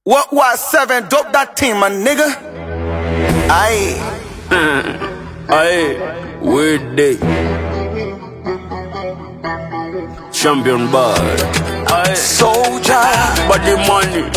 What 7, dope that team, my nigga. Aye. Aye, weird day. Champion bar. Aye, Soldier. body money.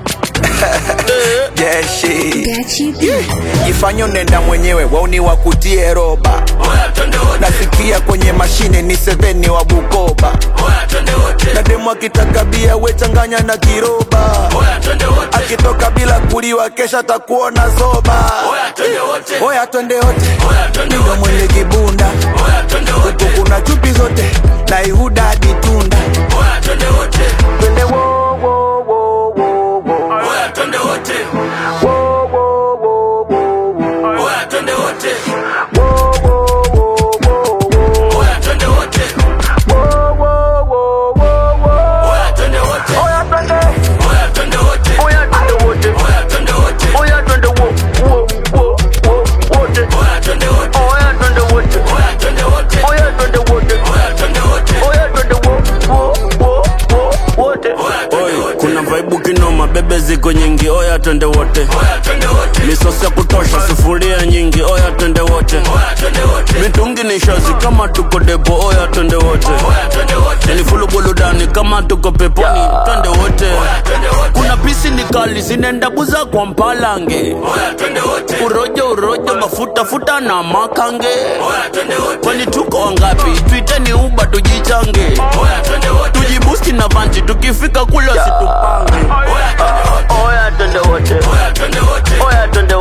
Yeah, shit. Gachi. Jifanye nenda mwenyewe, wauni wakutie roba. Nasikia kwenye mashine ni 7 wa Bukoba. Na demu akitaka bia we changanya na kiroba. Akitoka bila kuliwa kesha takuona zoba. Oya twende wote, nindo mwenye kibunda. Huku kuna chupi zote, na Ihuda hadi Tunda. Twende wo wo wo wo wo. Twende wote. Wo wo wo wo wo. Twende wote. Wo wo wo wo wo. Twende wote. Wo wo wo wo wo. Twende wote. Oya twende. Twende wote. Oya twende wote. Twende wote. Oya twende wo wo wo wo wote. Twende wote. Oya twende wote. Twende wote. Oya twende wote. Twende wote. Oya twende wo wo wo wo wote. Oi, kuna vibe kinoma, bebe ziko nyingi, oya twende wote. Misosi ya kutosha, sufuria nyingi, oya twende wote. Mitungi ni shazi kama tuko depo, oya twende wote. Ni fulu buludani kama tuko peponi, twende wote. Kuna pisi ni kali, sinenda buza kwa mpalange. Urojo, mafuta futa na makange. Kwani tuko wangapi, tuiteni uba tujichange. Tujibusti na vanji, tukifika kule situpange. Oya twende wote. Oya twende wote. Oya twende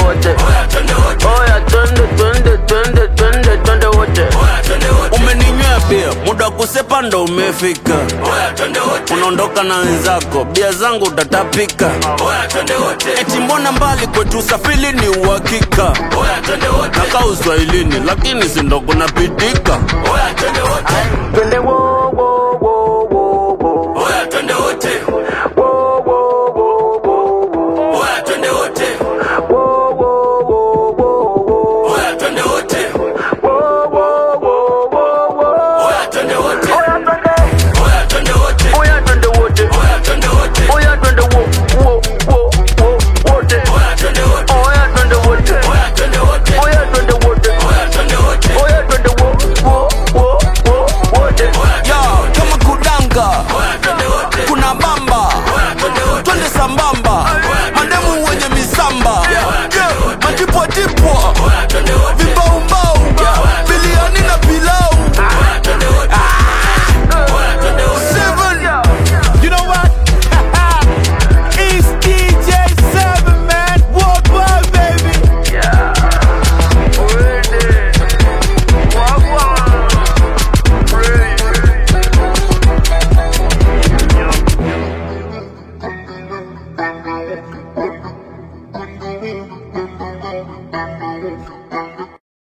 twende wote. Umeninywea bia, muda kusepa ndo umefika. Unaondoka na wenzako, bia zangu utatapika. Eti mbona mbali kwetu usafiri ni uhakika. Nakaa uswahilini, lakini sindo kunapitika. Twende wo wo wo wo wo. Twende wote. Wo wo wo wo wo. Twende wote. Wo wo wo wo wo. Twende wote. Wo wo wo wo wo. Twende wote. Oya twende. Twende wote. Oya twende wote. Twende wote. Oya twende wo wo wo wo wote. Twende wote. Oya twende wote. Twende wote. Oya twende wote. Twende wote. Oya twende wo wo wo wo wote. Yo, kama kudanga, kuna bamba, twende sambamba, mademu wenye misamba, matipwatipwa, vibaumbau, biliani na pilau. 7, you know what? It's DJ 7, man, worldwide, baby. Gachi.